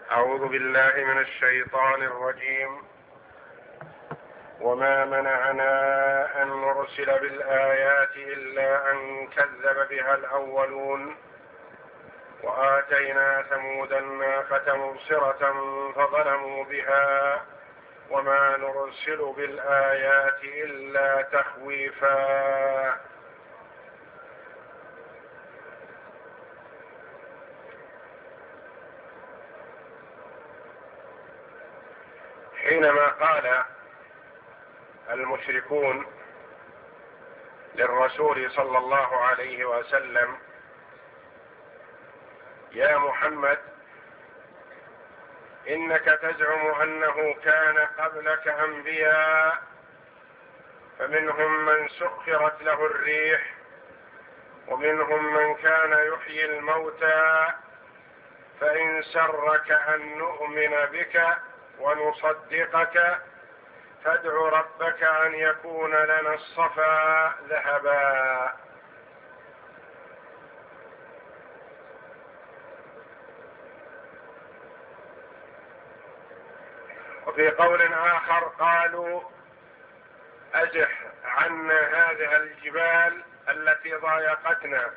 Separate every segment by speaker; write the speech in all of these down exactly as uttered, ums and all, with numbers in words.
Speaker 1: أعوذ بالله من الشيطان الرجيم. وما منعنا أن نرسل بالآيات إلا أن كذب بها الأولون وآتينا ثمود الناقة مبصرة فظلموا بها وما نرسل بالآيات إلا تخويفا. حينما قال المشركون للرسول صلى الله عليه وسلم: يا محمد، إنك تزعم أنه كان قبلك أنبياء فمنهم من سخرت له الريح ومنهم من كان يحيي الموتى، فإن سرك أن نؤمن بك ونصدقك فادع ربك أن يكون لنا الصفا ذهبا. وفي قول آخر قالوا: أزح عنا هذه الجبال التي ضايقتنا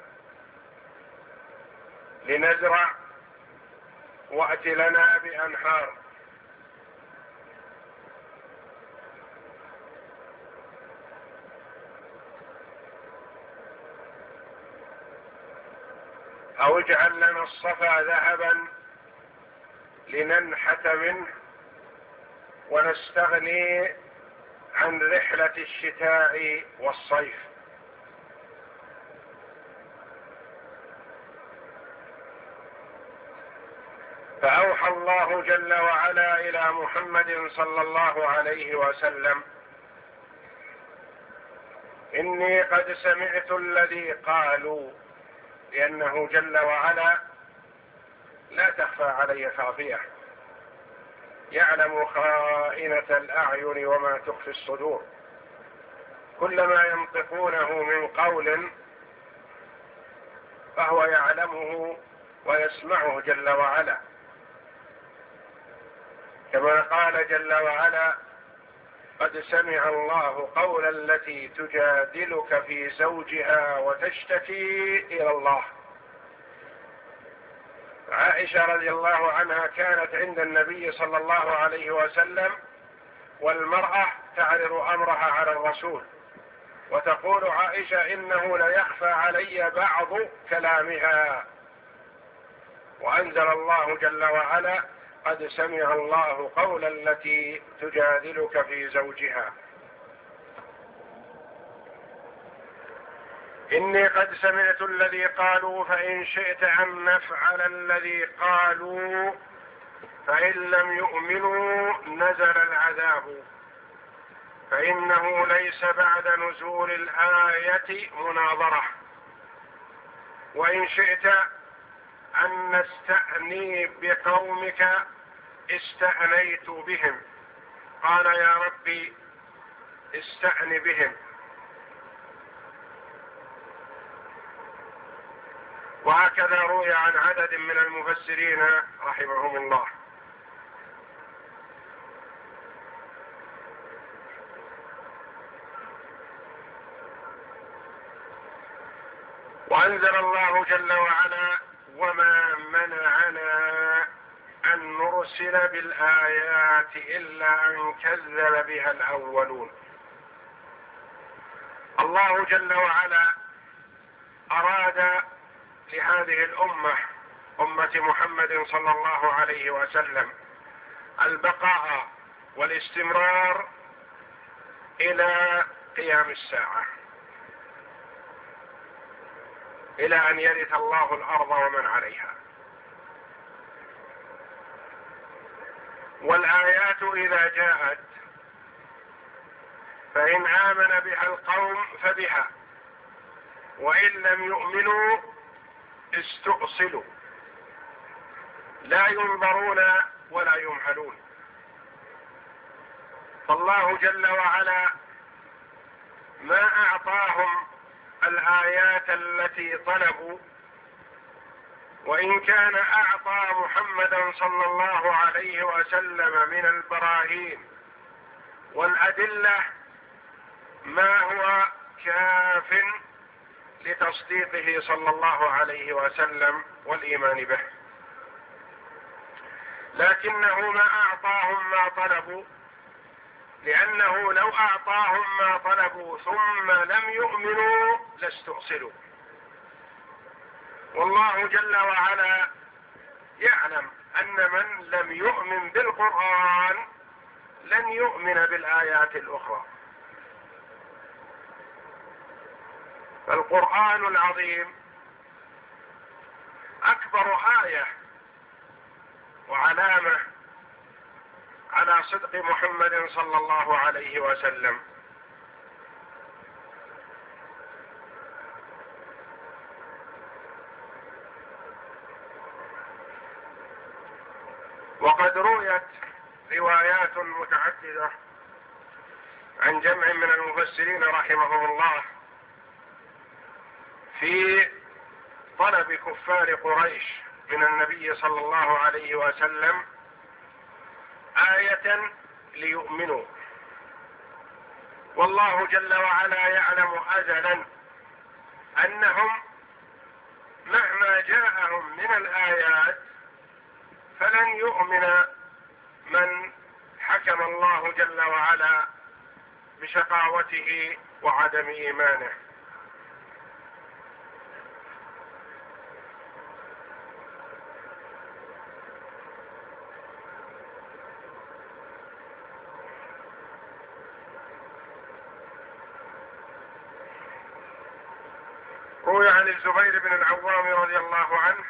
Speaker 1: لنزرع وأت لنا بأنهار. أو اجعل لنا الصفا ذهبا لننحت منه ونستغني عن رحلة الشتاء والصيف. فأوحى الله جل وعلا إلى محمد صلى الله عليه وسلم: إني قد سمعت الذي قالوا، لأنه جل وعلا لا تخفى عليه خافية، يعلم خائنة الأعين وما تخفي الصدور. كل ما ينطقونه من قول فهو يعلمه ويسمعه جل وعلا، كما قال جل وعلا: قد سمع الله قول التي تجادلك في زوجها وتشتكي إلى الله. عائشة رضي الله عنها كانت عند النبي صلى الله عليه وسلم والمرأة تعرض أمرها على الرسول، وتقول عائشة: إنه ليخفى علي بعض كلامها. وأنزل الله جل وعلا: قد سمع الله قول التي تجادلك في زوجها. إني قد سمعت الذي قالوا فإن شئت أن نفعل الذي قالوا فإن لم يؤمنوا نزل العذاب، فإنه ليس بعد نزول الآية مناظرة. وإن شئت أن نستأني بقومك استأنيت بهم. قال: يا ربي استأن بهم. وهكذا روي عن عدد من المفسرين رحمهم الله. وأنزل الله جل وعلا: وما منعنا أن نرسل بالآيات إلا أن كذب بها الأولون. الله جل وعلا أراد لهذه الأمة، أمة محمد صلى الله عليه وسلم، البقاء والاستمرار إلى قيام الساعة، إلى أن يرث الله الأرض ومن عليها. والآيات إذا جاءت فإن آمن بها القوم فبها، وإن لم يؤمنوا استؤصلوا، لا ينظرون ولا يمهلون. فالله جل وعلا ما أعطاهم الآيات التي طلبوا وإن كان أعطى محمدا صلى الله عليه وسلم من البراهين والأدلة ما هو كاف لتصديقه صلى الله عليه وسلم والإيمان به، لكنه ما أعطاهم ما طلبوا، لأنه لو أعطاهم ما طلبوا ثم لم يؤمنوا لاستؤصلوا. والله جل وعلا يعلم أن من لم يؤمن بالقرآن لن يؤمن بالآيات الأخرى. فالقرآن العظيم أكبر آية وعلامة على صدق محمد صلى الله عليه وسلم. وقد رويت روايات متعددة عن جمع من المفسرين رحمهم الله في طلب كفار قريش من النبي صلى الله عليه وسلم آية ليؤمنوا، والله جل وعلا يعلم أزلا أنهم مهما جاءهم من الآيات فلن يؤمن من حكم الله جل وعلا بشقاوته وعدم إيمانه. روي عن الزبير بن العوام رضي الله عنه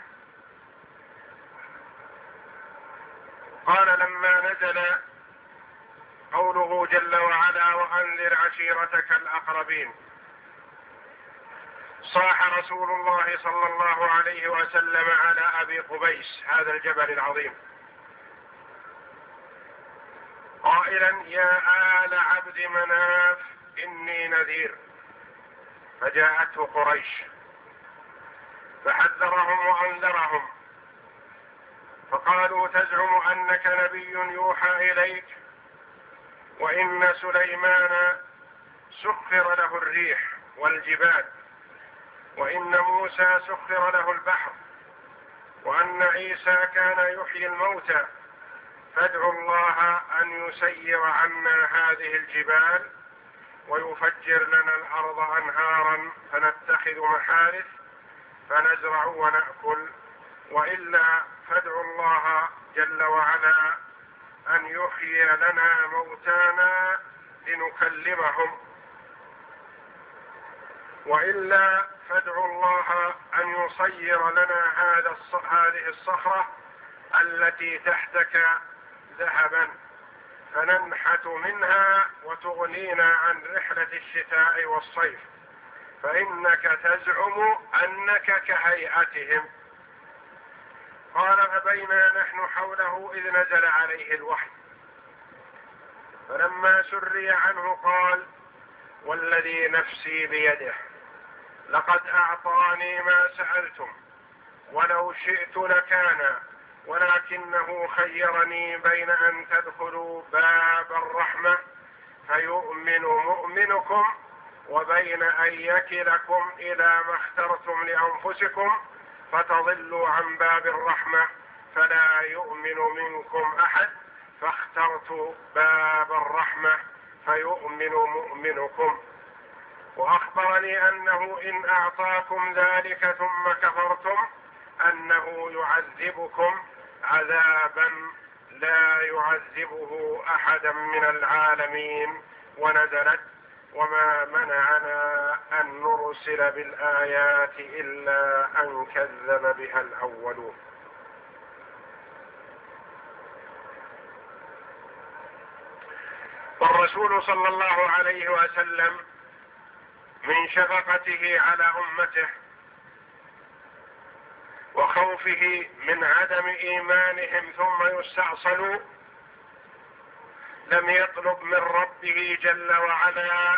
Speaker 1: قال لما نزل قوله جل وعلا وأنذر عشيرتك الأقربين صاح رسول الله صلى الله عليه وسلم على أبي قبيس هذا الجبل العظيم قائلا يا آل عبد مناف إني نذير، فجاءته قريش فحذرهم وأنذرهم فقالوا تزعم أنك نبي يوحى إليك وإن سليمان سخر له الريح والجبال وإن موسى سخر له البحر وأن عيسى كان يحيي الموتى فادعوا الله أن يسير عنا هذه الجبال ويفجر لنا الأرض أنهارا فنتخذ محارث فنزرع ونأكل، وإلا فادعوا الله جل وعلا أن يحيي لنا موتانا لنكلمهم، وإلا فادعوا الله أن يصير لنا هذا هذه الصخرة التي تحتك ذهبا فننحت منها وتغنينا عن رحلة الشتاء والصيف، فإنك تزعم أنك كهيئتهم. قال فبينا نحن حوله إذ نزل عليه الوحي فلما سري عنه قال والذي نفسي بيده لقد أعطاني ما سألتم ولو شئت لكان ولكنه خيرني بين أن تدخلوا باب الرحمة فيؤمن مؤمنكم وبين أن يكلكم إلى ما اخترتم لأنفسكم فتضلوا عن باب الرحمة فلا يؤمن منكم أحد فاخترت باب الرحمة فيؤمن مؤمنكم. وأخبرني أنه إن أعطاكم ذلك ثم كفرتم أنه يعذبكم عذابا لا يعذبه أحدا من العالمين، ونزلت وما منعنا أن نرسل بالآيات إلا أن كذب بها الأولون. والرسول صلى الله عليه وسلم من شفقته على أمته وخوفه من عدم إيمانهم ثم يستعصلوا لم يطلب من ربه جل وعلا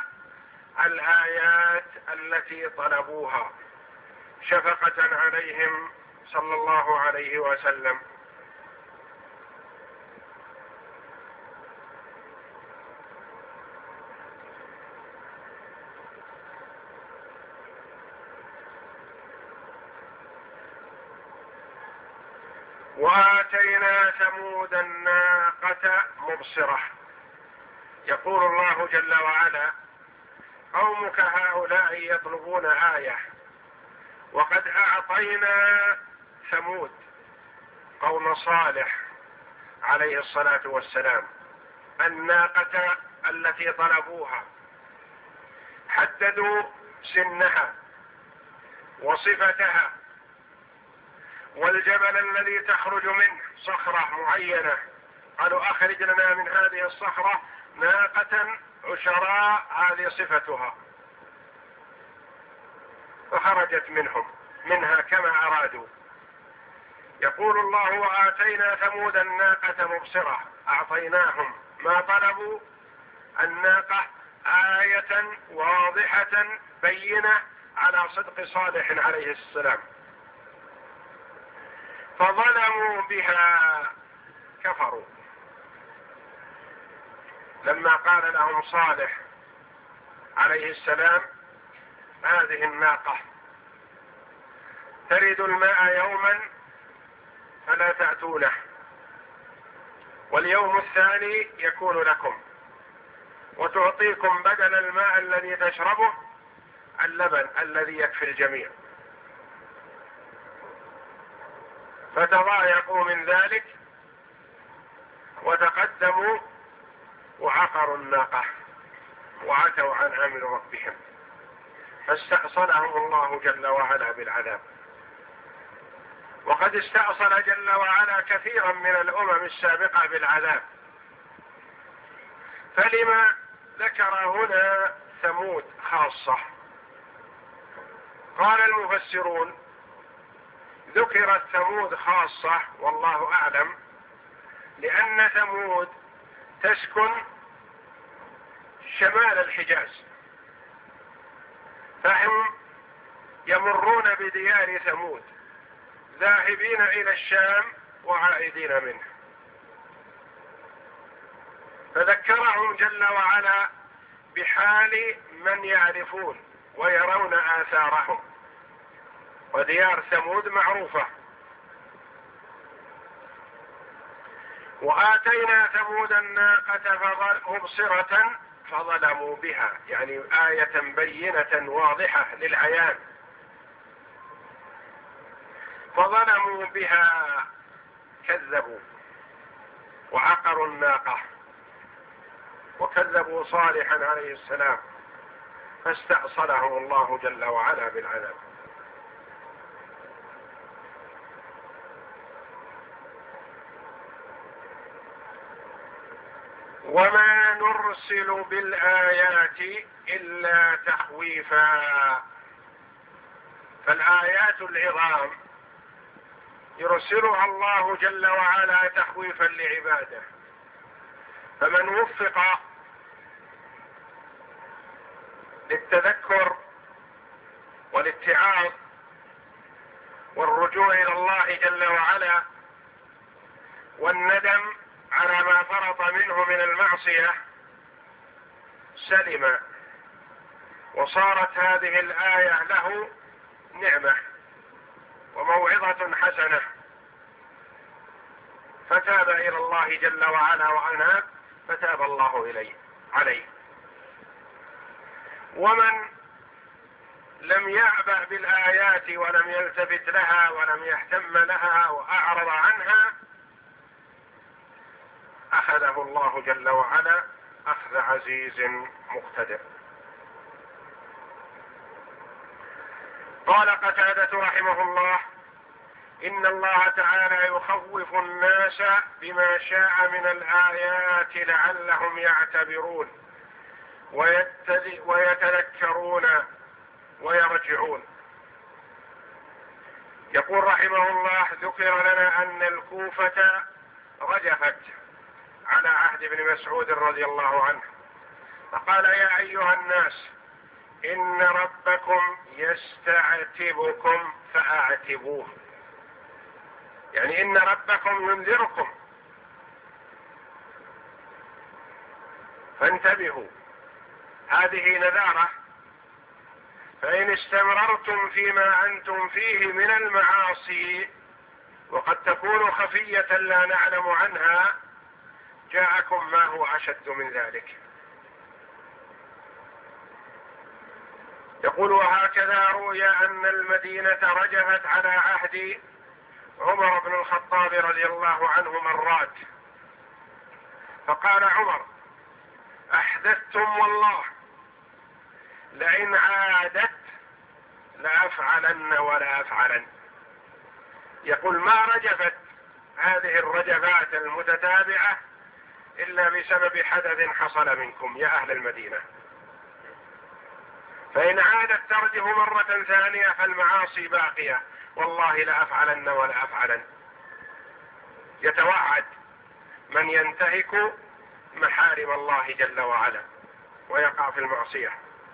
Speaker 1: الآيات التي طلبوها شفقة عليهم صلى الله عليه وسلم. وآتينا ثمود الناقة مبصرة. يقول الله جل وعلا: قومك هؤلاء يطلبون آية وقد أعطينا ثمود قوم صالح عليه الصلاة والسلام الناقة التي طلبوها، حددوا سنها وصفتها والجبل الذي تخرج منه صخرة معينة، قالوا أخرج لنا من هذه الصخرة ناقة عشراء هذه صفتها، فخرجت منهم منها كما أرادوا. يقول الله: وآتينا ثمود الناقة مبصرة، أعطيناهم ما طلبوا، الناقة آية واضحة بينة على صدق صالح عليه السلام، فظلموا بها، كفروا لما قال لهم صالح عليه السلام: هذه الناقة ترد الماء يوما فلا تأتونه، واليوم الثاني يكون لكم، وتعطيكم بدل الماء الذي تشربه اللبن الذي يكفي الجميع. فتضايقوا من ذلك وتقدموا وعقروا الناقة وعتوا عن امر ربهم، فاستأصلهم الله جل وعلا بالعذاب. وقد استأصل جل وعلا كثيرا من الأمم السابقة بالعذاب، فلما ذكر هنا ثمود خاصة؟ قال المفسرون: ذكرت ثمود خاصة والله أعلم لأن ثمود تسكن شمال الحجاز، فهم يمرون بديار ثمود ذاهبين إلى الشام وعائدين منه، فذكرهم جل وعلا بحال من يعرفون ويرون آثارهم، وديار ثمود معروفة. وآتينا ثمود الناقة مبصرة فظلموا بها، يعني آية بينة واضحة للعيان، فظلموا بها كذبوا وعقروا الناقة وكذبوا صالحا عليه السلام، فاستأصلهم الله جل وعلا بالعذاب. وما نرسل بالآيات إلا تخويفا، فالآيات العظام يرسلها الله جل وعلا تخويفا لعباده، فمن وفق للتذكر والاتعاظ والرجوع إلى الله جل وعلا والندم على ما فرط منه من المعصية سلم، وصارت هذه الآية له نعمة وموعظة حسنة، فتاب إلى الله جل وعلا وأناب، فتاب الله إليه عليه. ومن لم يعبأ بالآيات ولم يلتفت لها ولم يهتم لها وأعرض عنها أخذه الله جل وعلا أخذ عزيز مقتدر. قال قتادة رحمه الله: إن الله تعالى يخوف الناس بما شاء من الآيات لعلهم يعتبرون ويتذكرون ويرجعون. يقول رحمه الله: ذكر لنا أن الكوفة رجفت على عهد ابن مسعود رضي الله عنه، فقال: يا أيها الناس إن ربكم يستعتبكم فأعتبوه. يعني إن ربكم ينذركم فانتبهوا، هذه نذارة. فإن استمررتم فيما أنتم فيه من المعاصي وقد تكون خفية لا نعلم عنها، جاءكم ما هو أشد من ذلك. يقول: وهكذا روي أن المدينة رجفت على عهد عمر بن الخطاب رضي الله عنه مرات، فقال عمر: أحدثتم والله، لئن عادت لأفعلن ولا أفعلن. يقول: ما رجفت هذه الرجفات المتتابعة إلا بسبب حدث حصل منكم يا أهل المدينة، فإن عادت ترجف مرة ثانية فالمعاصي باقية، والله لأفعلن ولا أفعلن. يتوعد من ينتهك محارم الله جل وعلا ويقع في المعصية.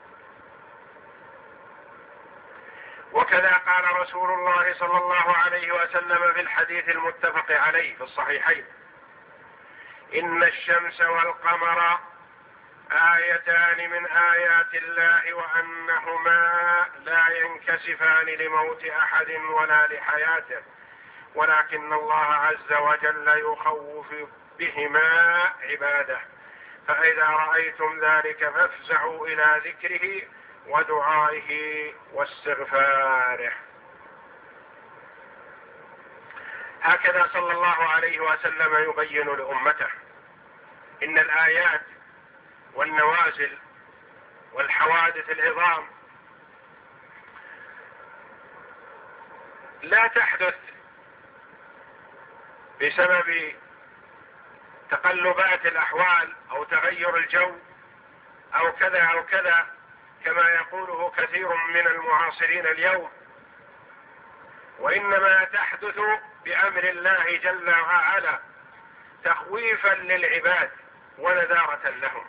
Speaker 1: وكذا قال رسول الله صلى الله عليه وسلم في الحديث المتفق عليه في الصحيحين: إن الشمس والقمر آيتان من آيات الله وأنهما لا ينكسفان لموت أحد ولا لحياته، ولكن الله عز وجل يخوف بهما عباده، فإذا رأيتم ذلك فافزعوا إلى ذكره ودعائه واستغفاره. هكذا صلى الله عليه وسلم يبين لأمته إن الآيات والنوازل والحوادث العظام لا تحدث بسبب تقلبات الأحوال أو تغير الجو أو كذا أو كذا كما يقوله كثير من المعاصرين اليوم، وإنما تحدث بأمر الله جل وعلا تخويفا للعباد ونذارة لهم.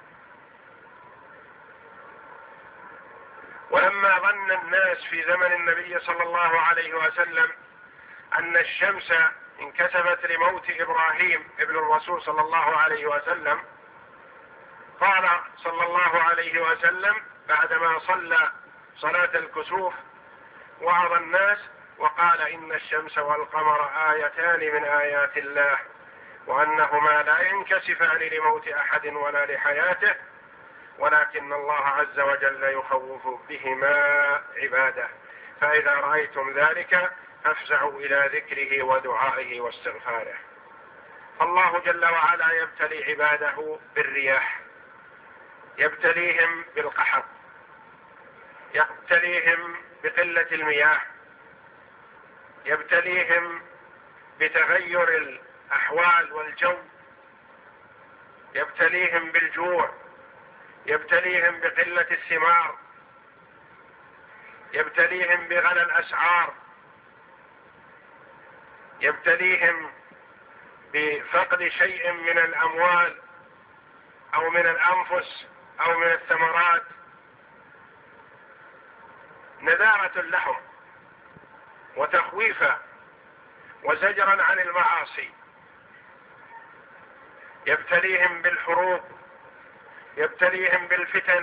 Speaker 1: ولما ظن الناس في زمن النبي صلى الله عليه وسلم أن الشمس انكسفت لموت إبراهيم ابن الرسول صلى الله عليه وسلم، قال صلى الله عليه وسلم بعدما صلى صلاة الكسوف وعظ الناس وقال: إن الشمس والقمر آيتان من آيات الله وأنهما لا ينكسفان لموت أحد ولا لحياته، ولكن الله عز وجل يخوف بهما عباده، فإذا رأيتم ذلك فافزعوا إلى ذكره ودعائه واستغفاره. فالله جل وعلا يبتلي عباده بالرياح، يبتليهم بالقحط، يبتليهم بقلة المياه، يبتليهم بتغير الأحوال والجو، يبتليهم بالجوع، يبتليهم بقلة الثمار، يبتليهم بغلى الأسعار، يبتليهم بفقد شيء من الأموال أو من الأنفس أو من الثمرات، نذارة لهم وتخويفا وزجرا عن المعاصي. يبتليهم بالحروب، يبتليهم بالفتن،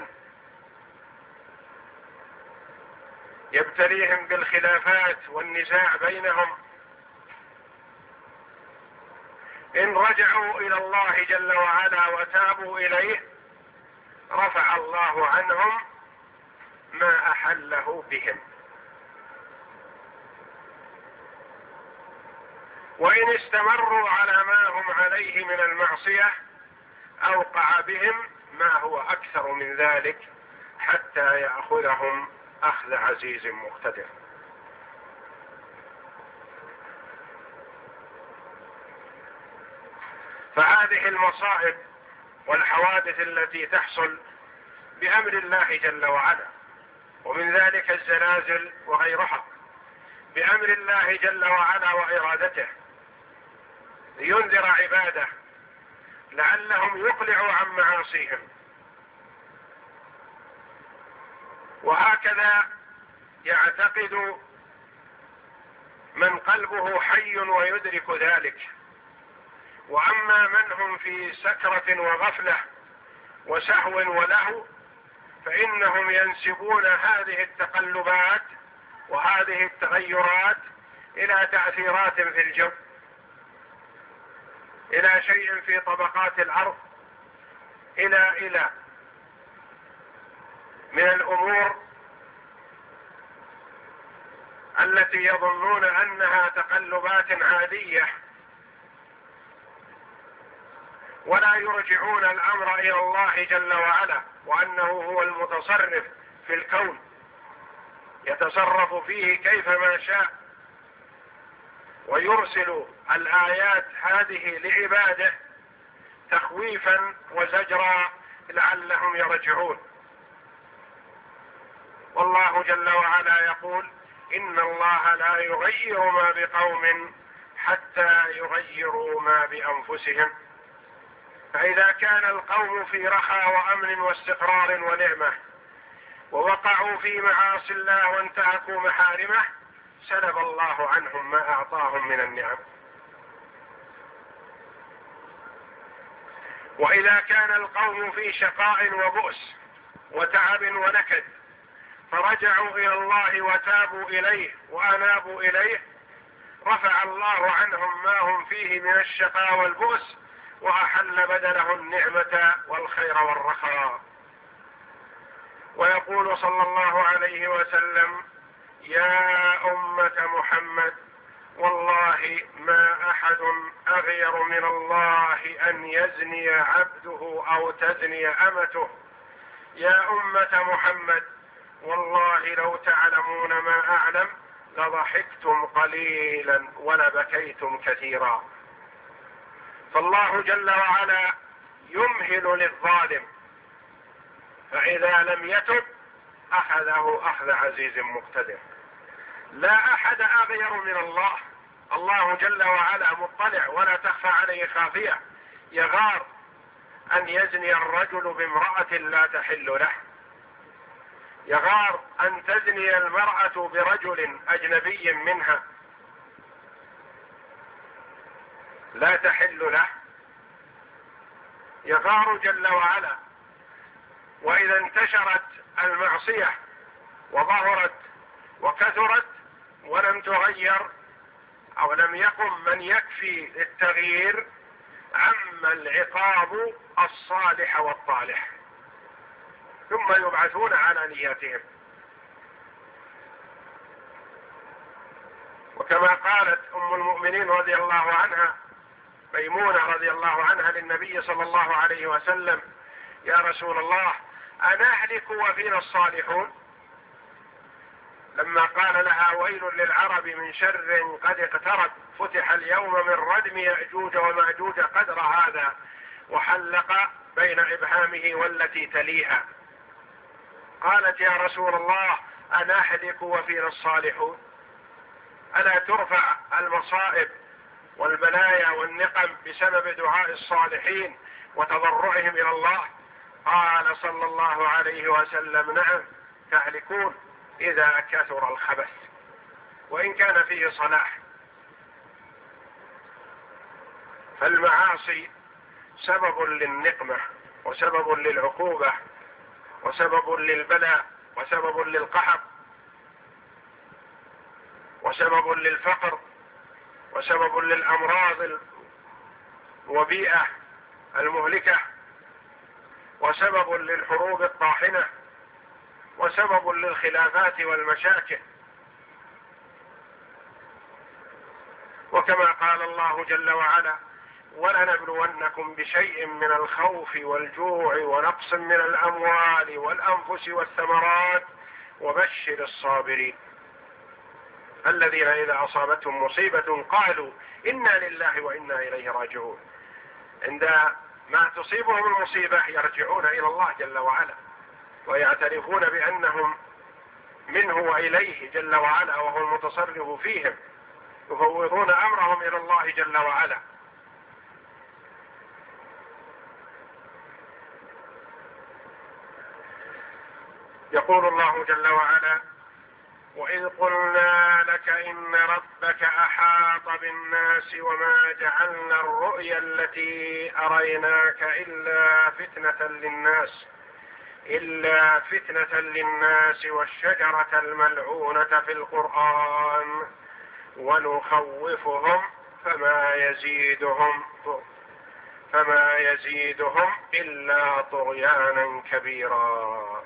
Speaker 1: يبتليهم بالخلافات والنزاع بينهم. إن رجعوا إلى الله جل وعلا وتابوا إليه رفع الله عنهم ما أحله بهم، وإن استمروا على ما هم عليه من المعصية أوقع بهم ما هو أكثر من ذلك حتى يأخذهم أخذ عزيز مقتدر. فهذه المصائب والحوادث التي تحصل بأمر الله جل وعلا، ومن ذلك الزلازل وغيرها بأمر الله جل وعلا وإرادته، لينذر عباده لعلهم يقلعوا عن معاصيهم. وهكذا يعتقد من قلبه حي ويدرك ذلك. واما من هم في سكرة وغفلة وسهو ولهو فانهم ينسبون هذه التقلبات وهذه التغيرات الى تأثيرات في الجو، الى شيء في طبقات الارض، الى الى من الامور التي يظنون انها تقلبات عادية، ولا يرجعون الامر الى الله جل وعلا، وانه هو المتصرف في الكون يتصرف فيه كيفما شاء، ويرسل الآيات هذه لعباده تخويفا وزجرا لعلهم يرجعون. والله جل وعلا يقول: إن الله لا يغير ما بقوم حتى يغيروا ما بأنفسهم. فإذا كان القوم في رخاء وأمن واستقرار ونعمة ووقعوا في معاصي الله وانتهكوا محارمه سلب الله عنهم ما أعطاهم من النعم. وإذا كان القوم في شقاء وبؤس وتعب ونكد فرجعوا إلى الله وتابوا إليه وأنابوا إليه رفع الله عنهم ما هم فيه من الشقاء والبؤس وأحل بدله النعمة والخير والرخاء. ويقول صلى الله عليه وسلم: يا أمة محمد والله ما أحد أغير من الله أن يزني عبده أو تزني أمته. يا أمة محمد والله لو تعلمون ما أعلم لضحكتم قليلا ولبكيتم كثيرا. فالله جل وعلا يمهل للظالم، فإذا لم يتب أخذه أخذ عزيز مقتدر. لا أحد أغير من الله. الله جل وعلا مطلع ولا تخفى عليه خافية. يغار أن يزني الرجل بامرأة لا تحل له، يغار أن تزني المرأة برجل أجنبي منها لا تحل له، يغار جل وعلا. وإذا انتشرت المعصية وظهرت وكثرت ولم تغير أو لم يقم من يكفي للتغيير عم العقاب الصالح والطالح، ثم يبعثون على نياتهم. وكما قالت أم المؤمنين رضي الله عنها ميمونة رضي الله عنها للنبي صلى الله عليه وسلم: يا رسول الله أنهلك وفينا الصالحون؟ لما قال لها: ويل للعرب من شر قد اقترب، فتح اليوم من ردم يأجوج ومأجوج قدر هذا، وحلق بين إبهامه والتي تليها. قالت: يا رسول الله أنهلك وفينا الصالحون؟ ألا ترفع المصائب والبلايا والنقم بسبب دعاء الصالحين وتضرعهم إلى الله؟ قال صلى الله عليه وسلم: نعم تهلكون إذا كثر الخبث وإن كان فيه صلاح. فالمعاصي سبب للنقمة وسبب للعقوبة وسبب للبلاء وسبب للقحط وسبب للفقر وسبب للأمراض الوبيئة المهلكة وسبب للحروب الطاحنة وسبب للخلافات والمشاكل. وكما قال الله جل وعلا: ولنبلونكم بشيء من الخوف والجوع ونقص من الأموال والأنفس والثمرات وبشر الصابرين الذين إذا أصابتهم مصيبة قالوا إنا لله وإنا إليه راجعون. عندما تصيبهم المصيبة يرجعون إلى الله جل وعلا ويعترفون بأنهم منه وإليه جل وعلا وهو المتصرف فيهم، يفوضون أمرهم إلى الله جل وعلا. يقول الله جل وعلا: وإذ قلنا لك إن ربك أحاط بالناس وما جعلنا الرؤيا التي أريناك إلا فتنة للناس إلا فتنة للناس والشجرة الملعونة في القرآن ونخوفهم فما يزيدهم فما يزيدهم إلا طغيانا كبيرا.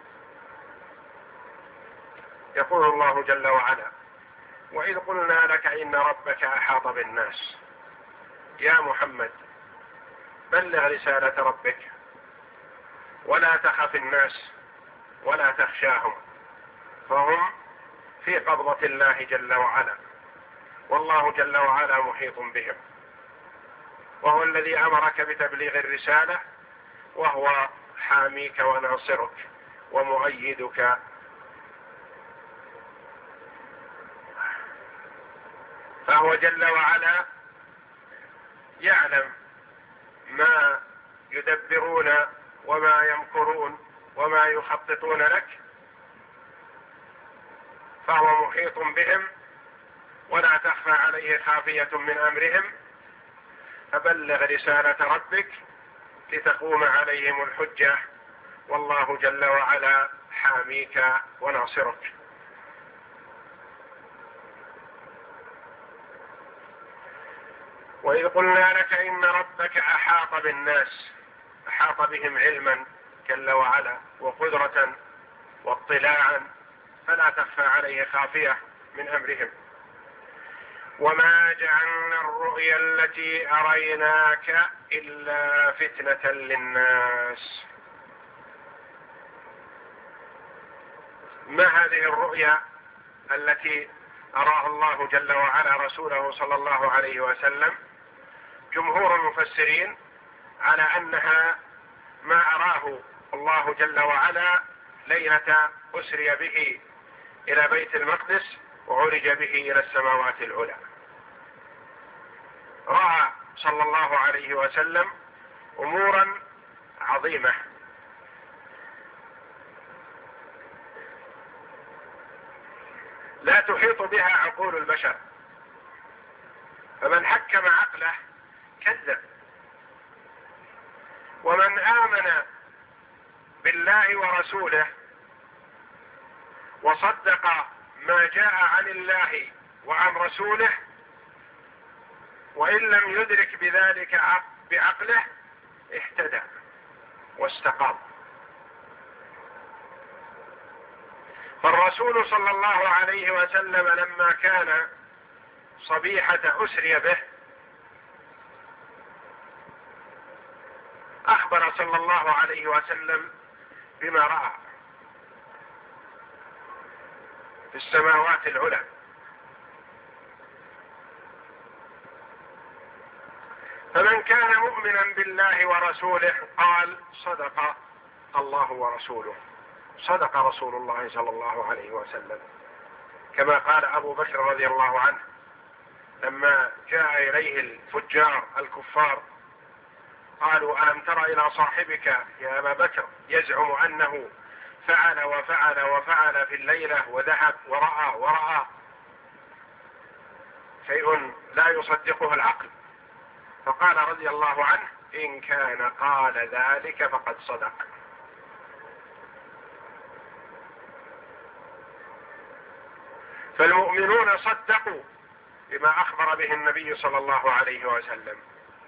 Speaker 1: يقول الله جل وعلا: وإذ قلنا لك إن ربك أحاط بالناس. يا محمد بلغ رسالة ربك ولا تخف الناس ولا تخشاهم، فهم في قبضة الله جل وعلا، والله جل وعلا محيط بهم، وهو الذي أمرك بتبليغ الرسالة، وهو حاميك وناصرك ومؤيدك. فهو جل وعلا يعلم ما يدبرون وما يمكرون وما يخططون لك، فهو محيط بهم ولا تخفى عليه خافية من أمرهم، فبلغ رسالة ربك لتقوم عليهم الحجة، والله جل وعلا حاميك وناصرك. وإذ قلنا لك إن ربك أحاط بالناس، أحاط بهم علما جل وعلا وقدرة واطلاعا، فلا تخفى عليه خافية من أمرهم. وما جعلنا الرؤيا التي أريناك إلا فتنة للناس. ما هذه الرؤيا التي أراها الله جل وعلا رسوله صلى الله عليه وسلم؟ جمهور المفسرين على أنها ما أراه الله جل وعلا ليلة أسري به إلى بيت المقدس وعرج به إلى السماوات العلى. رأى صلى الله عليه وسلم أمورا عظيمة، لا تحيط بها عقول البشر، فمن حكم عقله كذب، ومن آمن بالله ورسوله وصدق ما جاء عن الله وعن رسوله وإن لم يدرك بذلك بعقله اهتدى واستقام. فالرسول صلى الله عليه وسلم لما كان صبيحة أسري به أخبر صلى الله عليه وسلم بما رأى في السماوات العلى، فمن كان مؤمنا بالله ورسوله قال صدق الله ورسوله، صدق رسول الله صلى الله عليه وسلم، كما قال أبو بكر رضي الله عنه لما جاء إليه الفجار الكفار قالوا: ألم تر إلى صاحبك يا أبا بكر يزعم أنه فعل وفعل وفعل في الليلة وذهب ورأى ورأى شيء لا يصدقه العقل؟ فقال رضي الله عنه: إن كان قال ذلك فقد صدق. فالمؤمنون صدقوا بما أخبر به النبي صلى الله عليه وسلم،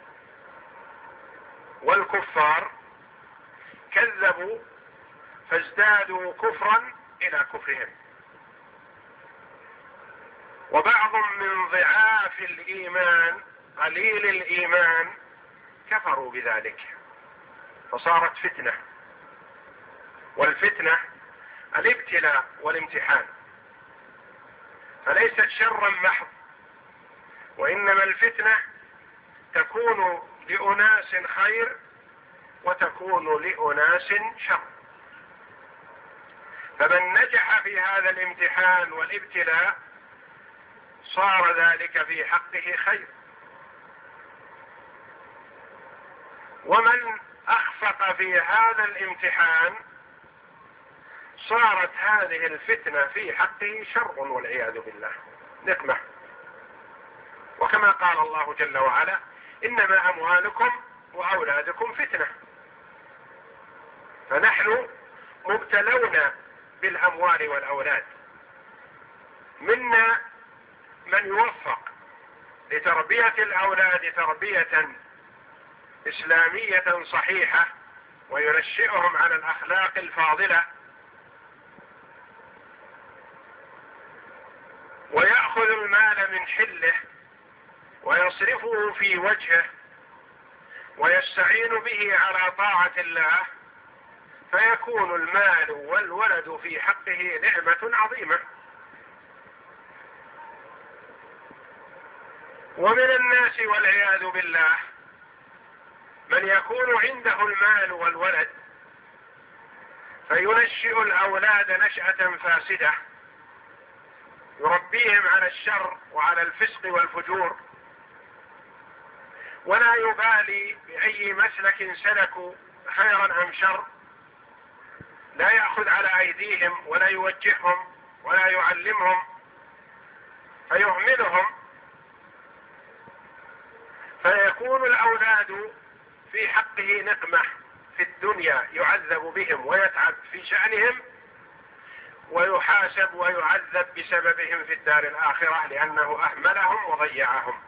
Speaker 1: والكفار كذبوا فازدادوا كفرا إلى كفرهم. وبعض من ضعاف الإيمان قليل الإيمان كفروا بذلك، فصارت فتنة، والفتنة الابتلاء والامتحان، فليست شرا محض، وإنما الفتنة تكون لأناس خير وتكون لأناس شر. فمن نجح في هذا الامتحان والابتلاء صار ذلك في حقه خير، ومن أخفق في هذا الامتحان صارت هذه الفتنة في حقه شر والعياذ بالله، نقمة. وكما قال الله جل وعلا: إنما أموالكم وأولادكم فتنة. فنحن مبتلون بالأموال والأولاد، منا من يوفق لتربية الأولاد تربية إسلامية صحيحة وينشئهم على الأخلاق الفاضلة، ويأخذ المال من حله ويصرفه في وجهه ويستعين به على طاعة الله، فيكون المال والولد في حقه نعمة عظيمة. ومن الناس والعياذ بالله من يكون عنده المال والولد فينشئ الأولاد نشأة فاسدة، يربيهم على الشر وعلى الفسق والفجور، ولا يبالي بأي مسلك سلكوا خيرا أم شر، لا يأخذ على أيديهم ولا يوجههم ولا يعلمهم، فيهملهم، فيكون الأولاد في حقه نقمة في الدنيا، يعذب بهم ويتعب في شأنهم، ويحاسب ويعذب بسببهم في الدار الآخرة لأنه أهملهم وضيعهم.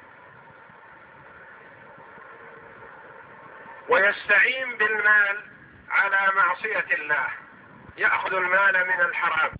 Speaker 1: ويستعين بالمال على معصية الله، يأخذ المال من الحرام.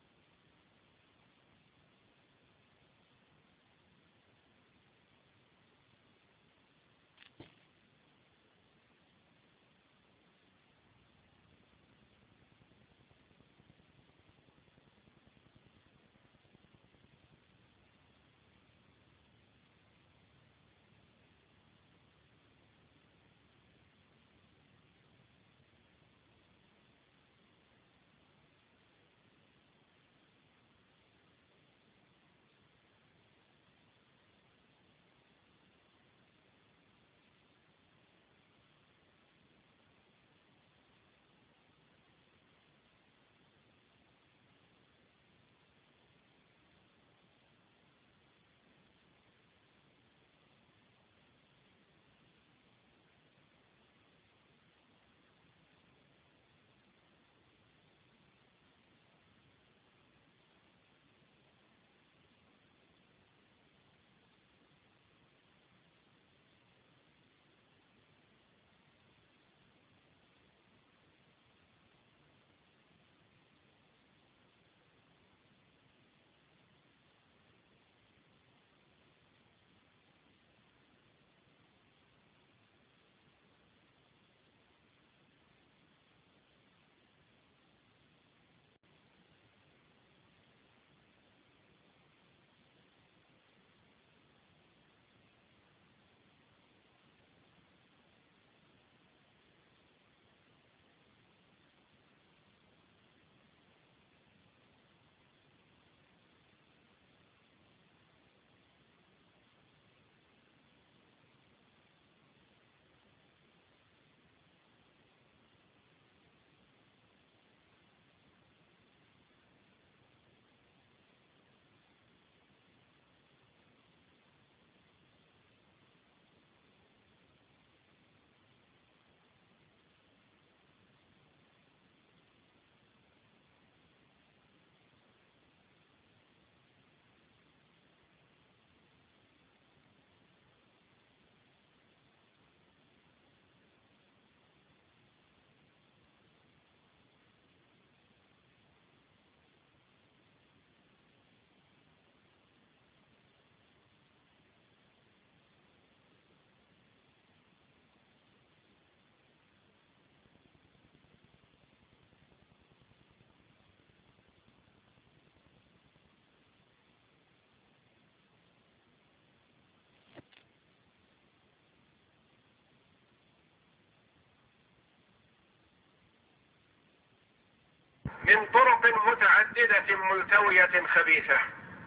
Speaker 1: من طرق متعددة ملتوية خبيثة،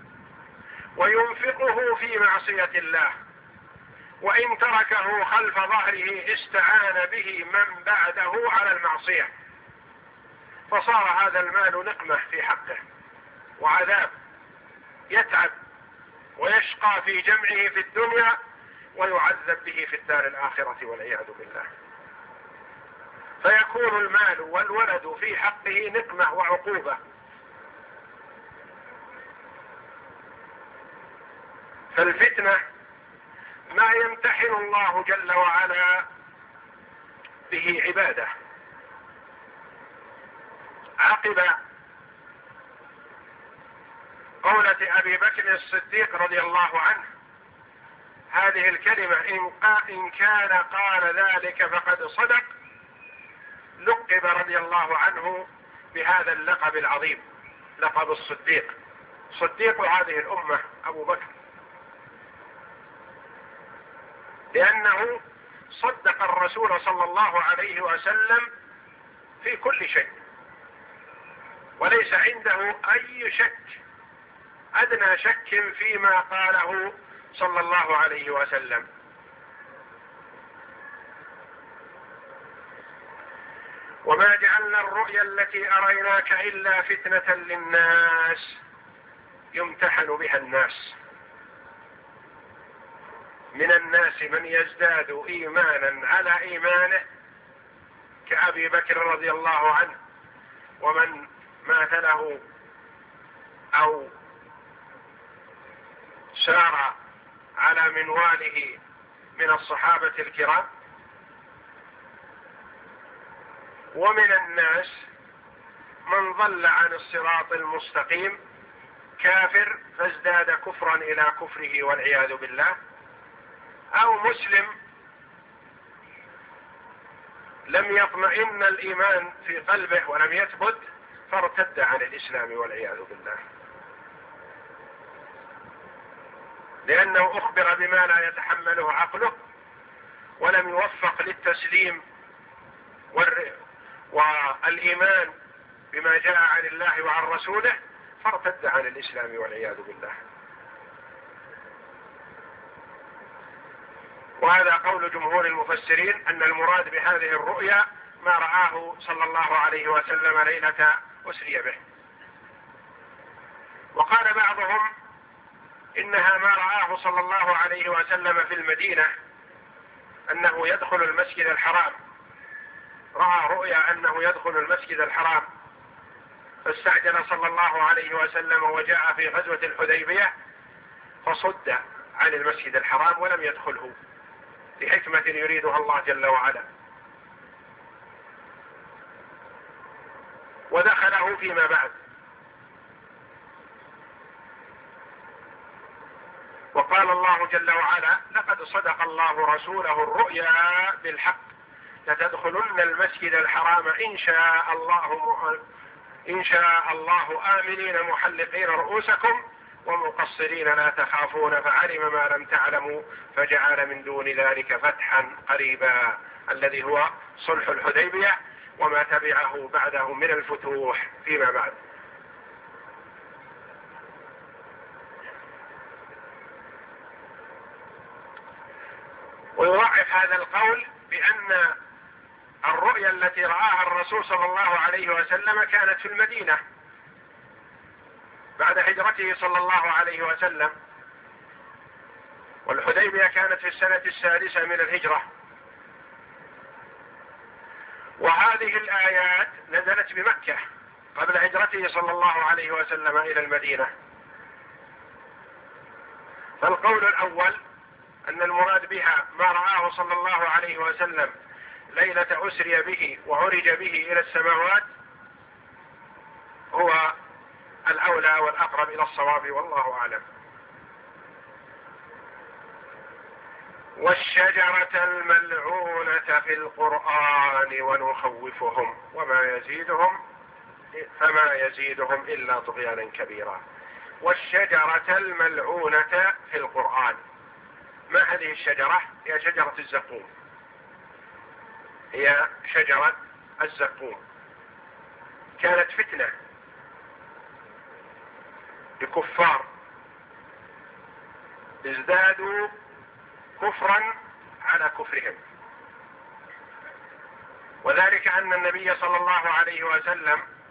Speaker 1: وينفقه في معصية الله، وإن تركه خلف ظهره استعان به من بعده على المعصية، فصار هذا المال نقمة في حقه وعذاب، يتعب ويشقى في جمعه في الدنيا ويعذب به في الدار الآخرة والعياذ بالله. فيكون المال والولد في حقه نقمة وعقوبة. فالفتنة ما يمتحن الله جل وعلا به عباده. عقب قولة أبي بكر الصديق رضي الله عنه هذه الكلمة إن كان قال ذلك فقد صدق، لقب رضي الله عنه بهذا اللقب العظيم، لقب الصديق، صديق هذه الأمة أبو بكر، لأنه صدق الرسول صلى الله عليه وسلم في كل شيء، وليس عنده أي شك، أدنى شك فيما قاله صلى الله عليه وسلم. وما جعلنا الرؤيا التي أريناك إلا فتنة للناس يمتحن بها الناس. من الناس من يزداد إيمانا على إيمانه كأبي بكر رضي الله عنه، ومن ماثله أو سار على منواله من الصحابة الكرام، ومن الناس من ضل عن الصراط المستقيم كافر فازداد كفرا إلى كفره والعياذ بالله، أو مسلم لم يطمئن الإيمان في قلبه ولم يثبت فارتد عن الإسلام والعياذ بالله، لأنه أخبر بما لا يتحمله عقله ولم يوفق للتسليم والإيمان بما جاء عن الله وعن رسوله فارتد عن الإسلام والعياذ بالله. وهذا قول جمهور المفسرين أن المراد بهذه الرؤيا ما رآه صلى الله عليه وسلم ليلة أسري به. وقال بعضهم إنها ما رآه صلى الله عليه وسلم في المدينة أنه يدخل المسجد الحرام، رأى رؤيا أنه يدخل المسجد الحرام فاستعجل صلى الله عليه وسلم وجاء في غزوة الحديبية فصد عن المسجد الحرام ولم يدخله لحكمة يريدها الله جل وعلا، ودخله فيما بعد. وقال الله جل وعلا لقد صدق الله رسوله الرؤيا بالحق لتدخلن المسجد الحرام إن شاء الله إن شاء الله آمنين محلقين رؤوسكم ومقصرين لا تخافون فعلم ما لم تعلموا فجعل من دون ذلك فتحا قريبا، الذي هو صلح الحديبية وما تبعه بعده من الفتوح فيما بعد. ويضعف هذا القول بأن الرؤيا التي رآها الرسول صلى الله عليه وسلم كانت في المدينة بعد هجرته صلى الله عليه وسلم، والحديبية كانت في السنة السادسة من الهجرة، وهذه الآيات نزلت بمكة قبل هجرته صلى الله عليه وسلم إلى المدينة. فالقول الأول أن المراد بها ما رآه صلى الله عليه وسلم ليلة أسري به وعرج به إلى السماوات هو الأولى والأقرب إلى الصواب والله أعلم. والشجرة الملعونة في القرآن ونخوفهم وما يزيدهم فما يزيدهم إلا طغيانا كبيرا. والشجرة الملعونة في القرآن، ما هذه الشجرة؟ هي شجرة الزقوم، هي شجرة الزقوم. كانت فتنة لكفار ازدادوا كفرا على كفرهم، وذلك أن النبي صلى الله عليه وسلم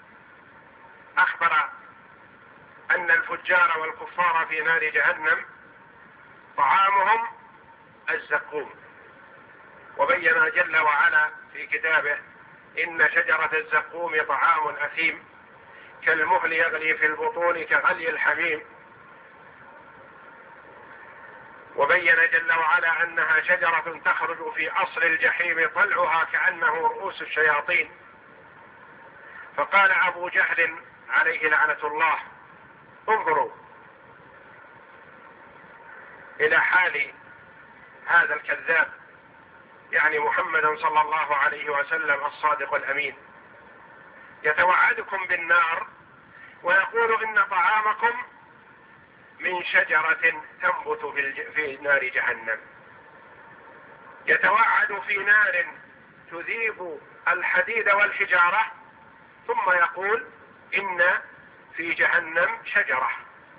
Speaker 1: أخبر أن الفجار والكفار في نار جهنم طعامهم الزقوم، وبين جل وعلا في كتابه إن شجرة الزقوم طعام أثيم كالمهل يغلي في البطون كغلي الحميم، وبين جل وعلا أنها شجرة تخرج في أصل الجحيم طلعها كأنه رؤوس الشياطين. فقال أبو جهل عليه لعنة الله: انظروا إلى حال هذا الكذاب، يعني محمد صلى الله عليه وسلم الصادق الأمين، يتوعدكم بالنار ويقول إن طعامكم من شجرة تنبت في نار جهنم. يتوعد في نار تذيب الحديد والحجارة، ثم يقول إن في جهنم شجرة.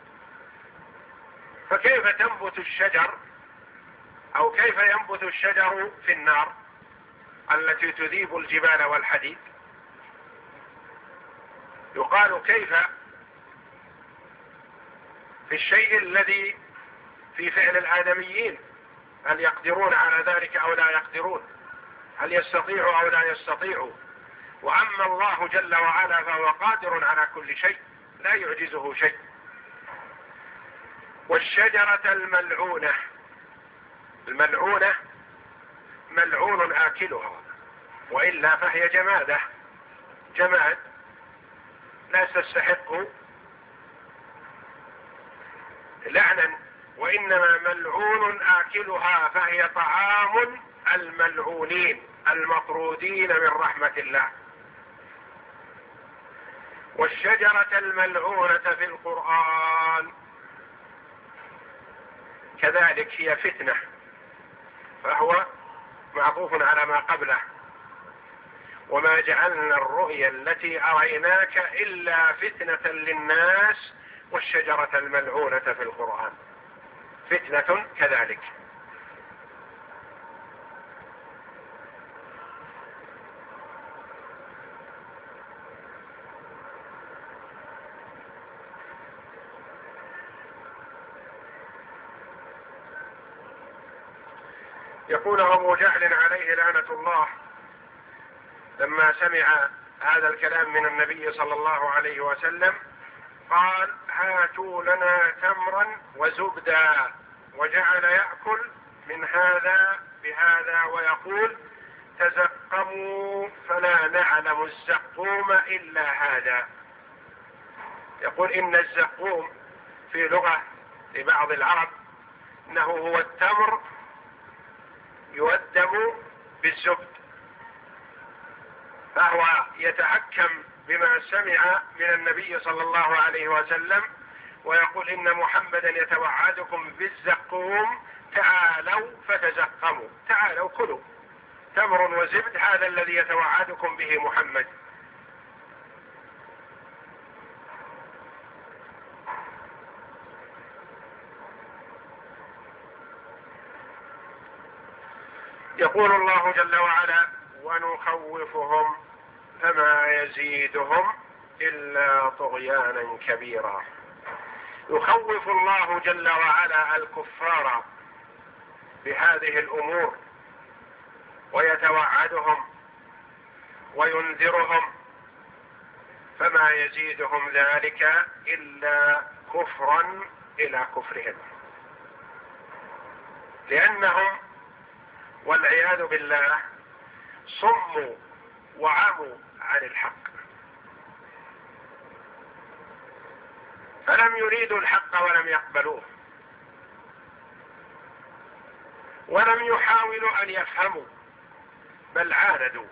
Speaker 1: فكيف تنبت الشجر أو كيف ينبت الشجر في النار التي تذيب الجبال والحديد؟ يقال كيف في الشيء الذي في فعل الآدميين، هل يقدرون على ذلك أو لا يقدرون، هل يستطيعوا أو لا يستطيعوا؟ وأما الله جل وعلا فهو قادر على كل شيء، لا يعجزه شيء. والشجرة الملعونة، الملعونة ملعون آكلها، وإلا فهي جمادة، جماد لا تستحق لعنا، وإنما ملعون آكلها، فهي طعام الملعونين المطرودين من رحمة الله. والشجرة الملعونة في القرآن كذلك هي فتنة، فهو معطوف على ما قبله: وما جعلنا الرؤيا التي أريناك إلا فتنة للناس والشجرة الملعونة في القرآن فتنة كذلك. يقول أبو جهل عليه لعنة الله لما سمع هذا الكلام من النبي صلى الله عليه وسلم قال: هاتوا لنا تمرا وزبدا، وجعل يأكل من هذا بهذا ويقول: تزقموا فلا نعلم الزقوم إلا هذا. يقول إن الزقوم في لغة لبعض العرب إنه هو التمر يؤدم بالزبد، فهو يتحكم بما سمع من النبي صلى الله عليه وسلم ويقول إن محمدا يتوعدكم بالزقوم، تعالوا فتزقموا، تعالوا كلوا تمر وزبد، هذا الذي يتوعدكم به محمد. يقول الله جل وعلا: ونخوفهم فما يزيدهم إلا طغيانا كبيرا. يخوف الله جل وعلا الكفار بهذه الأمور ويتوعدهم وينذرهم، فما يزيدهم ذلك إلا كفرا إلى كفرهم، لأنهم والعياذ بالله صموا وعموا عن الحق، فلم يريدوا الحق ولم يقبلوه، ولم يحاولوا أن يفهموا، بل عاندوا.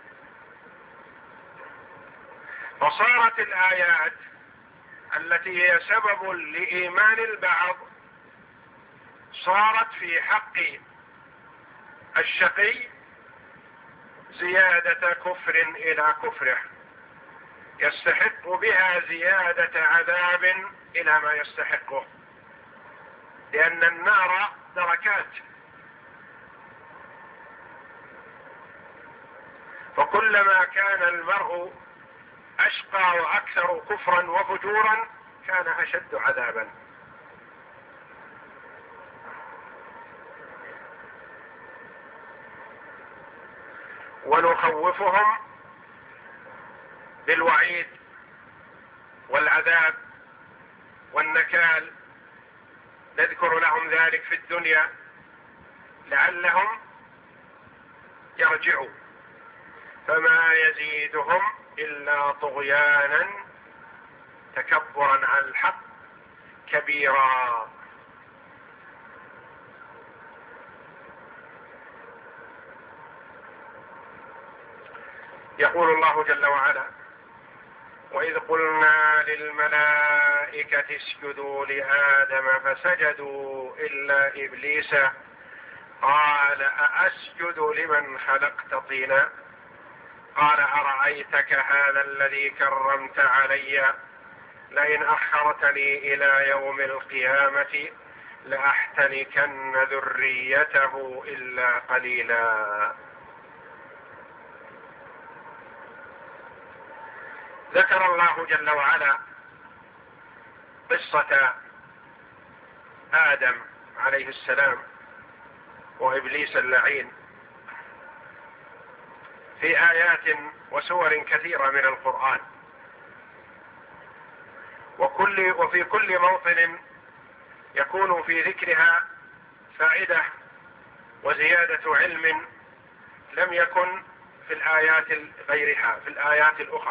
Speaker 1: فصارت الآيات التي هي سبب لإيمان البعض صارت في حق الشقي زيادة كفر إلى كفره، يستحق بها زيادة عذاب إلى ما يستحقه، لأن النار دركات، فكلما كان المرء أشقى وأكثر كفرا وفجورا كان أشد عذابا. ونخوفهم بالوعيد والعذاب والنكال، نذكر لهم ذلك في الدنيا لعلهم يرجعوا، فما يزيدهم إلا طغيانا تكبرا عن الحق كبيرا. يقول الله جل وعلا: وإذ قلنا للملائكة اسجدوا لآدم فسجدوا إلا إبليس قال أأسجد لمن خلقت طينا قال أرأيتك هذا الذي كرمت علي لئن أخرتني إلى يوم القيامة لأحتنكن ذريته إلا قليلا. ذكر الله جل وعلا قصة آدم عليه السلام وإبليس اللعين في آيات وسور كثيرة من القرآن، وكل وفي كل موطن يكون في ذكرها فائدة وزيادة علم لم يكن في الآيات غيرها في الآيات الأخرى.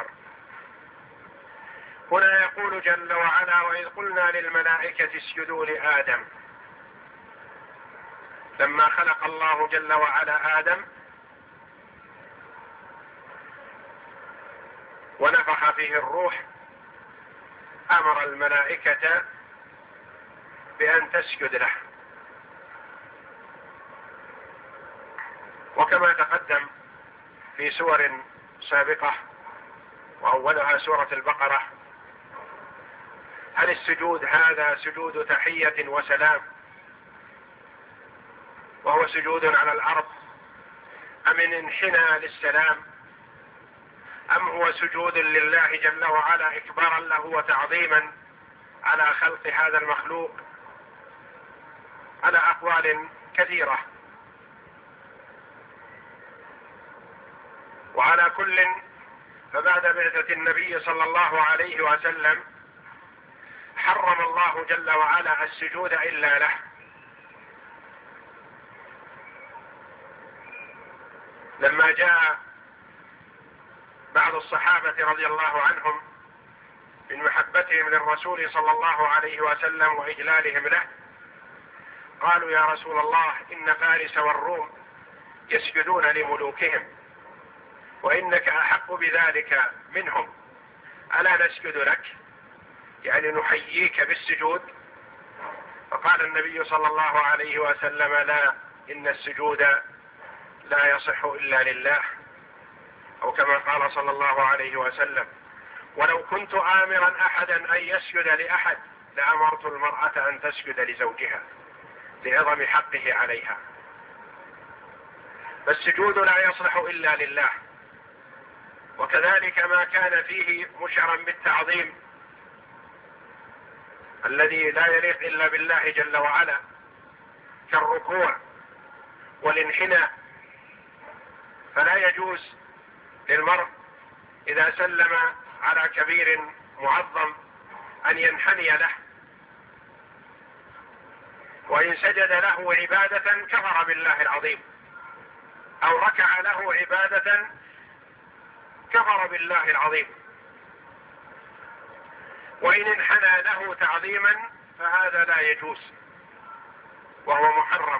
Speaker 1: هنا يقول جل وعلا: وإذ قلنا للملائكة اسجدوا لآدم، لما خلق الله جل وعلا آدم ونفخ فيه الروح أمر الملائكة بأن تسجد له، وكما تقدم في سور سابقة وأولها سورة البقرة، هل السجود هذا سجود تحية وسلام وهو سجود على الأرض، أم انحنى للسلام، أم هو سجود لله جل وعلا إكبارا له وتعظيما على خلق هذا المخلوق؟ على أقوال كثيرة. وعلى كل، فبعد بعثة النبي صلى الله عليه وسلم حرم الله جل وعلا السجود إلا له، لما جاء بعض الصحابة رضي الله عنهم من محبتهم للرسول صلى الله عليه وسلم وإجلالهم له، قالوا: يا رسول الله، إن فارس والروم يسجدون لملوكهم وإنك أحق بذلك منهم، ألا نسجد لك؟ يعني نحييك بالسجود. فقال النبي صلى الله عليه وسلم: لا، إن السجود لا يصح إلا لله، أو كما قال صلى الله عليه وسلم: ولو كنت آمرا أحدا أن يسجد لأحد لأمرت المرأة أن تسجد لزوجها لعظم حقه عليها. فالسجود لا يصلح إلا لله، وكذلك ما كان فيه مشعرا بالتعظيم الذي لا يليق إلا بالله جل وعلا كالركوع والانحناء، فلا يجوز للمرء إذا سلم على كبير معظم أن ينحني له، وإن سجد له عبادة كفر بالله العظيم، أو ركع له عبادة كفر بالله العظيم، وإن انحنى له تعظيما فهذا لا يجوز وهو محرم،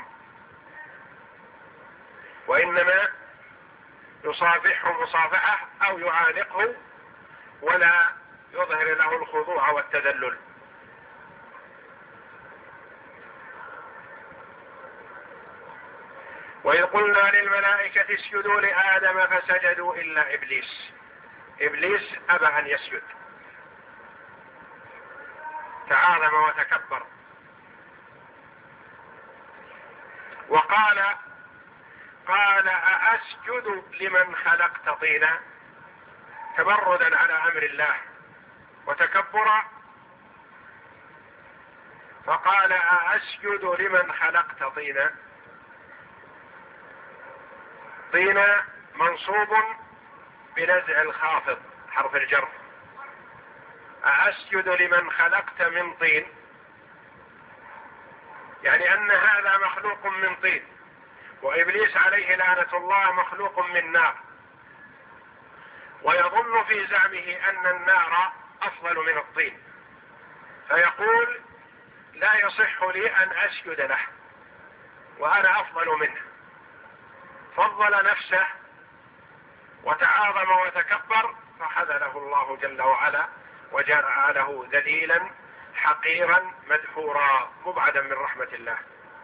Speaker 1: وإنما يصافحه مصافحة أو يعانقه ولا يظهر له الخضوع والتذلل. وإذ قلنا للملائكة اسجدوا لآدم فسجدوا إلا إبليس، إبليس أبى أن يسجد، تعاظم وتكبر، وقال قال أأسجد لمن خلقت طينا، تمردا على أمر الله وتكبرا، فقال: أأسجد لمن خلقت طينا؟ طينا منصوب بنزع الخافض حرف الجر. أأسجد لمن خلقت من طين، يعني أن هذا مخلوق من طين، وإبليس عليه لعنة الله مخلوق من نار، ويظن في زعمه أن النار أفضل من الطين، فيقول: لا يصح لي أن أسجد له وأنا أفضل منه. فضل نفسه وتعاظم وتكبر، فخذله الله جل وعلا وجعله ذليلا حقيرا مدحورا مبعدا من رحمة الله.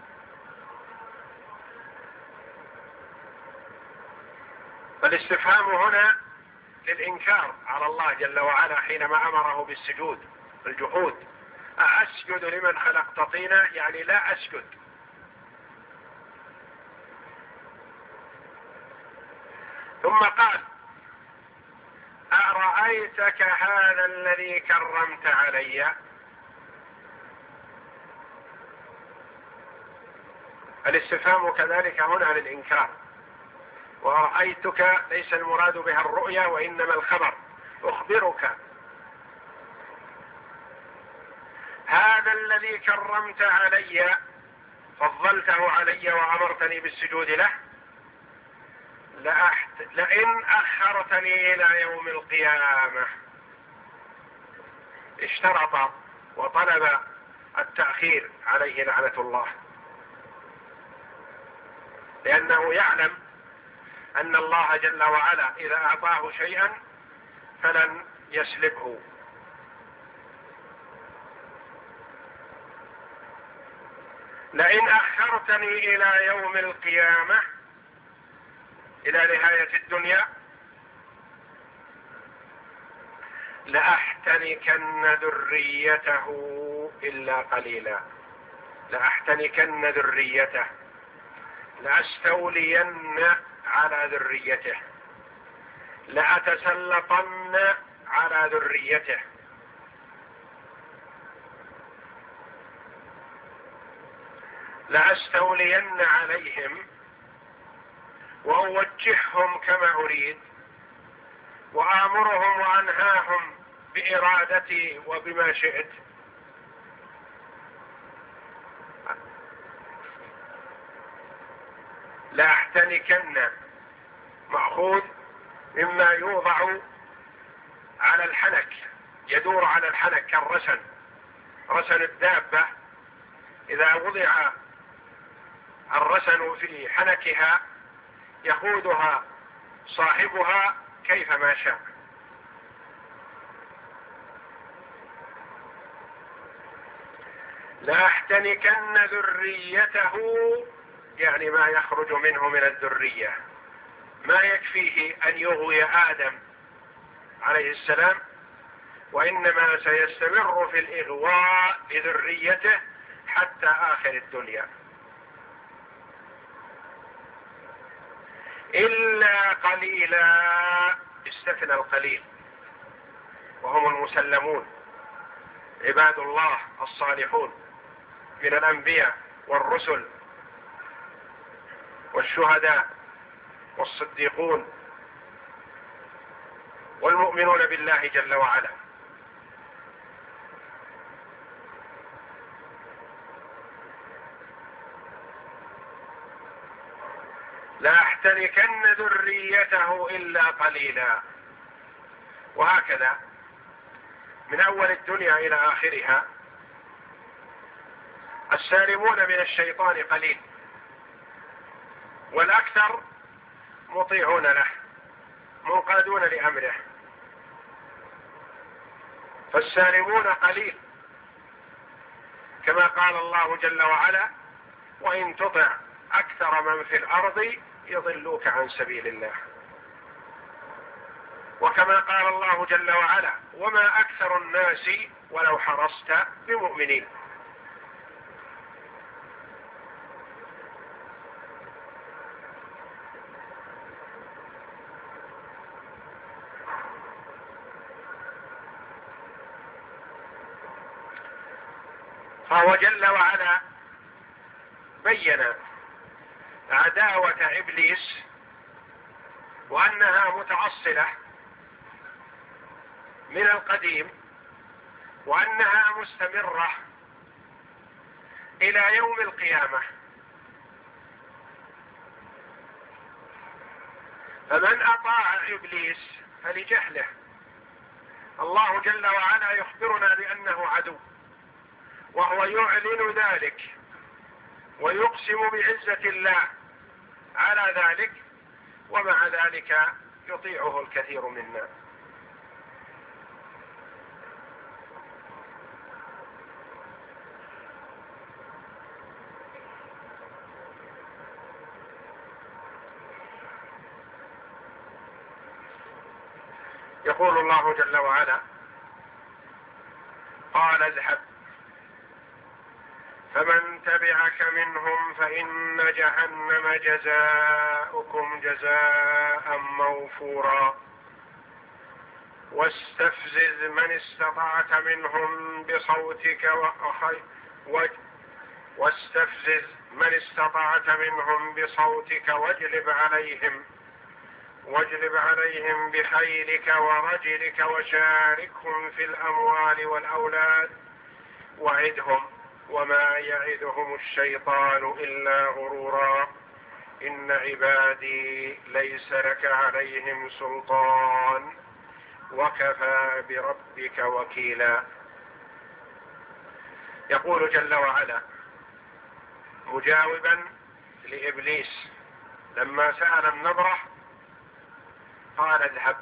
Speaker 1: فالاستفهام هنا للإنكار على الله جل وعلا حينما أمره بالسجود، الجحود. أأسجد لمن خلقت طينا، يعني لا أسجد. ثم قال: أرأيتك هذا الذي كرمت علي؟ الاستفهام كذلك هنا للإنكار. ورأيتك ليس المراد بها الرؤيا وإنما الخبر، أخبرك. هذا الذي كرمت علي، فضلته علي وأمرتني بالسجود له، لأحت... لئن أخرتني إلى يوم القيامة. اشترط وطلب التأخير عليه لعنة الله، لأنه يعلم أن الله جل وعلا إذا أعطاه شيئا فلن يسلبه. لئن أخرتني إلى يوم القيامة، إلى نهاية الدنيا، لأحتنكن ذريته إلا قليلا. لأحتنكن ذريته، لأستولين على ذريته، لأتسلطن على ذريته. لأستولين عليهم وأوجههم كما أريد، وآمرهم وأنهاهم بإرادتي وبما شئت. لأحتنكن مأخوذ مما يوضع على الحنك، يدور على الحنك كالرسن، رسن الدابة. إذا وضع الرسن في حنكها يقودها صاحبها كيفما شاء. لأحتنكن ذريته، يعني ما يخرج منه من الذرية. ما يكفيه أن يغوي آدم عليه السلام، وإنما سيستمر في الإغواء لذريته حتى آخر الدنيا، إلا قليلا. استثنى القليل، وهم المسلمون عباد الله الصالحون من الأنبياء والرسل والشهداء والصديقون والمؤمنون بالله جل وعلا. لأحتنكن ذريته إلا قليلا. وهكذا من أول الدنيا إلى آخرها السالمون من الشيطان قليل، والأكثر مطيعون له منقادون لأمره. فالسالمون قليل، كما قال الله جل وعلا: وإن تطع أكثر من في الأرض يضلوك عن سبيل الله. وكما قال الله جل وعلا: وما أكثر الناس ولو حرصت بمؤمنين. فهو جل وعلا بين عداوة إبليس وأنها متأصلة من القديم وأنها مستمرة إلى يوم القيامة. فمن أطاع إبليس فلجهله. الله جل وعلا يخبرنا بأنه عدو، وهو يعلن ذلك ويقسم بعزة الله على ذلك، ومع ذلك يطيعه الكثير منا. يقول الله جل وعلا: قال اذهب فمن تبعك منهم فإن جهنم جزاؤكم جزاء موفورا واستفزز من استطعت منهم بصوتك و... واستفزز من استطعت منهم بصوتك واجلب عليهم واجلب عليهم بخيلك ورجلك وشاركهم في الأموال والأولاد وعدهم وما يعدهم الشيطان إلا غرورا إن عبادي ليس لك عليهم سلطان وكفى بربك وكيلا. يقول جل وعلا مجاوبا لإبليس لما سأل النضرة قال اذهب،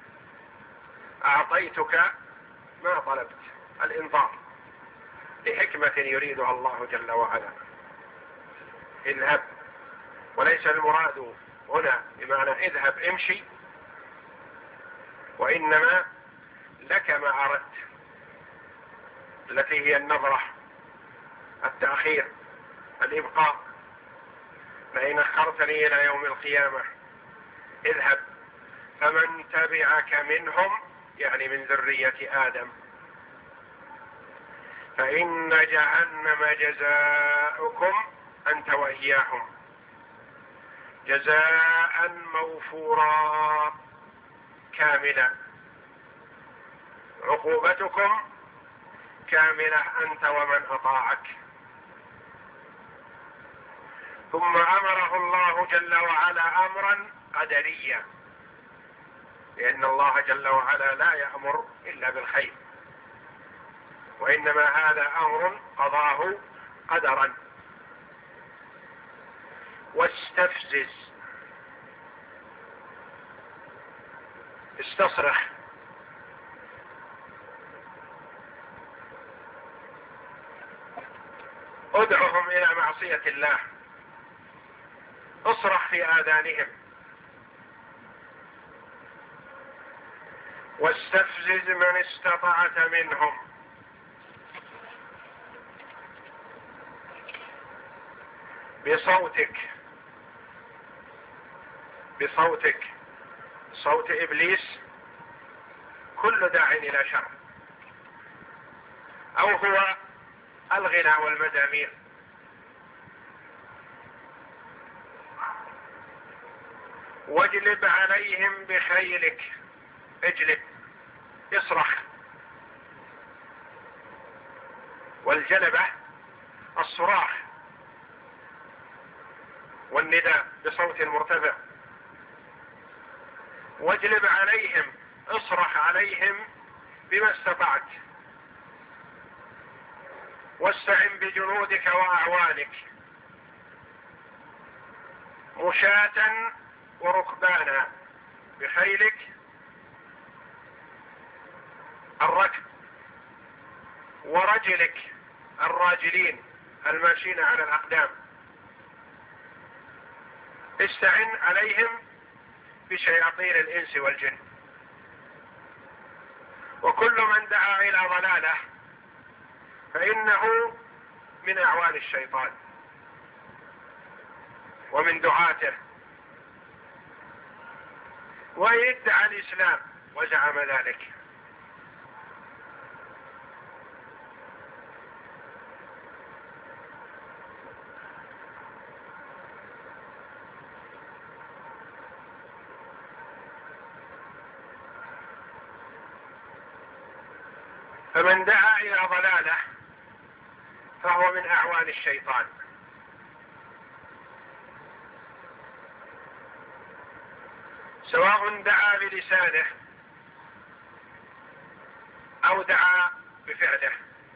Speaker 1: أعطيتك ما طلبت، الإنذار لحكمة يريدها الله جل وعلا. اذهب، وليس المراد هنا بمعنى اذهب امشي، وإنما لك ما أردت، التي هي النظرة، التأخير، الإبقاء، فإن أخرتني إلى يوم القيامة اذهب فمن تبعك منهم، يعني من ذرية آدم، فإن جهنم جزاؤكم أنت وإياهم جزاء موفورا كاملا، عقوبتكم كاملة أنت ومن أطاعك. ثم أمره الله جل وعلا أمرا قدريا، لأن الله جل وعلا لا يأمر إلا بالخير، وإنما هذا أمر قضاه قدرا. واستفزز، استصرخ، ادعهم إلى معصية الله، اصرخ في آذانهم. واستفزز من استطعت منهم، بصوتك، بصوتك، صوت إبليس كل داع إلى شر، أو هو الغنى والمزامير. واجلب عليهم بخيلك، اجلب، اصرخ. والجلبة الصراخ والنداء بصوت مرتفع. واجلب عليهم، اصرخ عليهم بما استطعت. واستعن بجنودك وأعوانك مشاة وركبانا، بخيلك الركب، ورجلك الراجلين الماشين على الأقدام. استعن عليهم بشياطين الإنس والجن، وكل من دعا إلى ضلاله فإنه من أعوان الشيطان ومن دعاته. وإن ادعى الإسلام وزعم ذلك فمن دعا إلى ضلالة فهو من أعوان الشيطان، سواء دعا بلسانه أو دعا بفعله.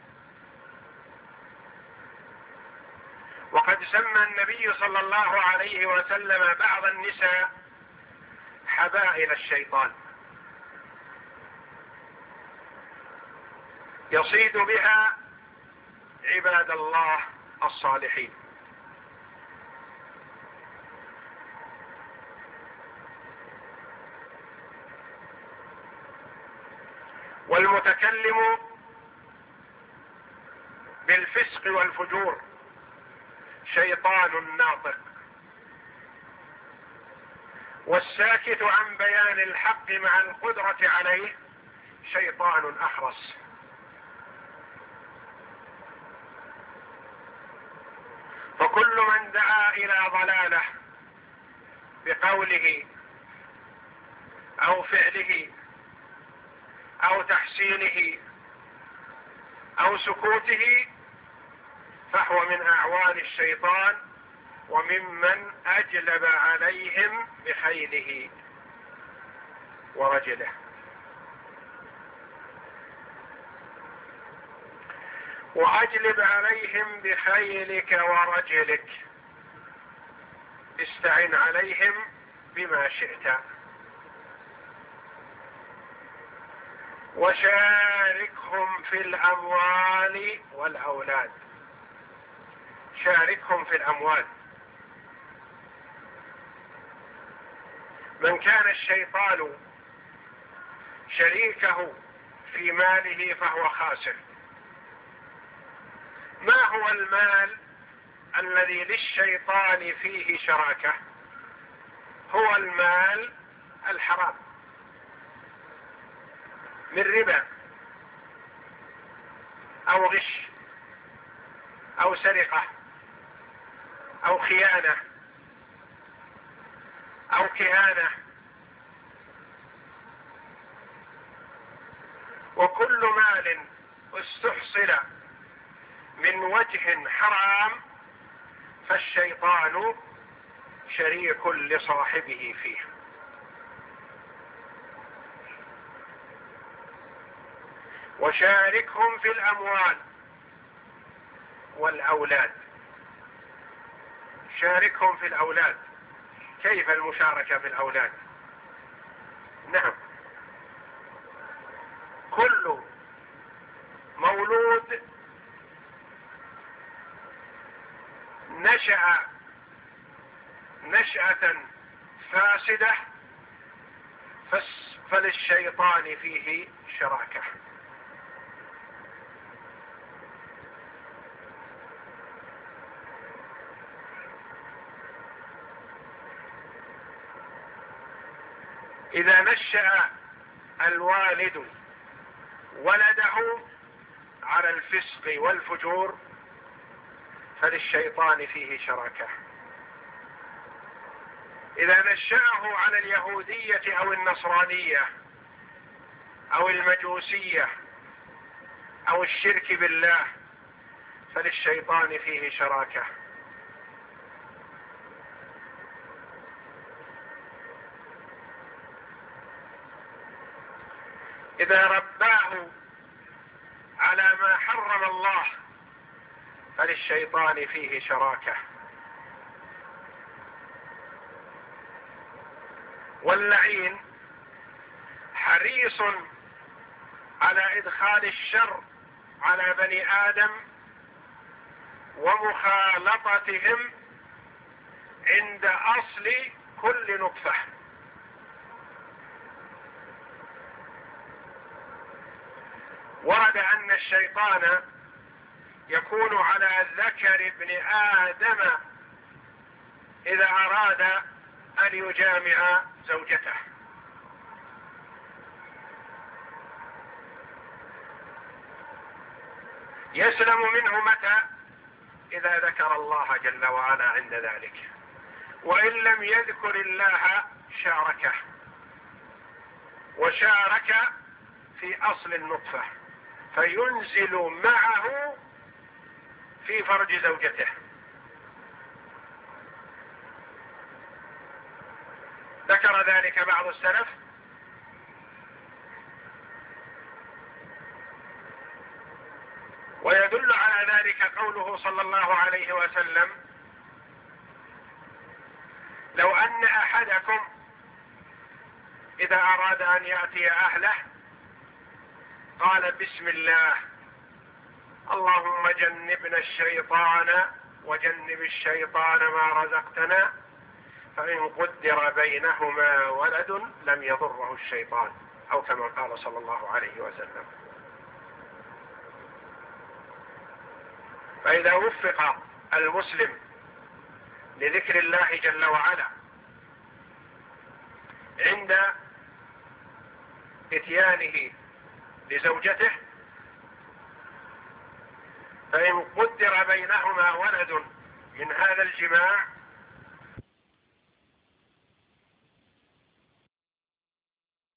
Speaker 1: وقد سمى النبي صلى الله عليه وسلم بعض النساء حبائل الشيطان يصيد بها عباد الله الصالحين. والمتكلم بالفسق والفجور شيطان ناطق، والساكت عن بيان الحق مع القدرة عليه شيطان أخرس. فكل من دعا إلى ضلاله بقوله أو فعله أو تحسينه أو سكوته فهو من أعوان الشيطان، وممن أجلب عليهم بخيله ورجله. وأجلب عليهم بخيلك ورجلك، استعن عليهم بما شئت. وشاركهم في الأموال والأولاد، شاركهم في الأموال. من كان الشيطان شريكه في ماله فهو خاسر. ما هو المال الذي للشيطان فيه شراكة؟ هو المال الحرام من ربا أو غش أو سرقة أو خيانة أو كهانة. وكل مال استحصل من وجه حرام فالشيطان شريك لصاحبه فيه. وشاركهم في الأموال والأولاد، شاركهم في الأولاد. كيف المشاركة في الأولاد؟ نعم، كل مولود نشأ نشأة فاسدة فللشيطان فيه شراكة. إذا نشأ الوالد ولده على الفسق والفجور فللشيطان فيه شراكة. إذا نشأه على اليهودية أو النصرانية أو المجوسية أو الشرك بالله فللشيطان فيه شراكة. إذا رباه على ما حرم الله فللشيطان فيه شراكة. واللعين حريص على إدخال الشر على بني آدم ومخالطتهم عند أصل كل نطفة. ورد أن الشيطان يكون على ذكر ابن آدم إذا أراد أن يجامع زوجته، يسلم منه متى؟ إذا ذكر الله جل وعلا عند ذلك، وإن لم يذكر الله شاركه، وشارك في أصل النطفة فينزل معه في فرج زوجته. ذكر ذلك بعض السلف ويدل على ذلك قوله صلى الله عليه وسلم: لو أن أحدكم إذا أراد أن يأتي أهله قال بسم الله اللهم جنبنا الشيطان وجنب الشيطان ما رزقتنا، فإن قدر بينهما ولد لم يضره الشيطان، أو كما قال صلى الله عليه وسلم. فإذا وفق المسلم لذكر الله جل وعلا عند اتيانه لزوجته، فإن قدر بينهما ولد من هذا الجماع